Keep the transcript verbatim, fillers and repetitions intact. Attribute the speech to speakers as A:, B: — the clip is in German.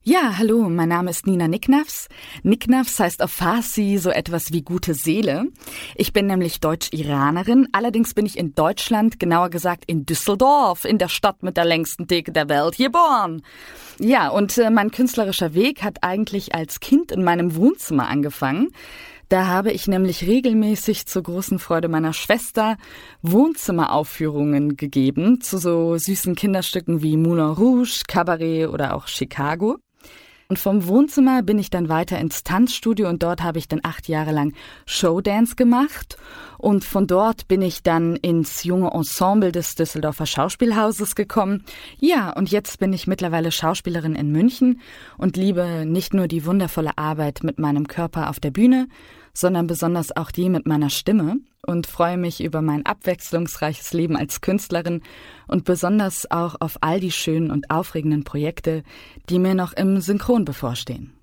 A: Ja, hallo, mein Name ist Nina Niknafs. Niknafs heißt auf Farsi so etwas wie gute Seele. Ich bin nämlich Deutsch-Iranerin, allerdings bin ich in Deutschland, genauer gesagt in Düsseldorf, in der Stadt mit der längsten Theke der Welt, geboren. Ja, und äh, mein künstlerischer Weg hat eigentlich als Kind in meinem Wohnzimmer angefangen. Da habe ich nämlich regelmäßig zur großen Freude meiner Schwester Wohnzimmeraufführungen gegeben zu so süßen Kinderstücken wie Moulin Rouge, Cabaret oder auch Chicago. Und vom Wohnzimmer bin ich dann weiter ins Tanzstudio und dort habe ich dann acht Jahre lang Showdance gemacht. Und von dort bin ich dann ins junge Ensemble des Düsseldorfer Schauspielhauses gekommen. Ja, und jetzt bin ich mittlerweile Schauspielerin in München und liebe nicht nur die wundervolle Arbeit mit meinem Körper auf der Bühne, sondern besonders auch die mit meiner Stimme und freue mich über mein abwechslungsreiches Leben als Künstlerin und besonders auch auf all die schönen und aufregenden Projekte, die mir noch im Synchron bevorstehen.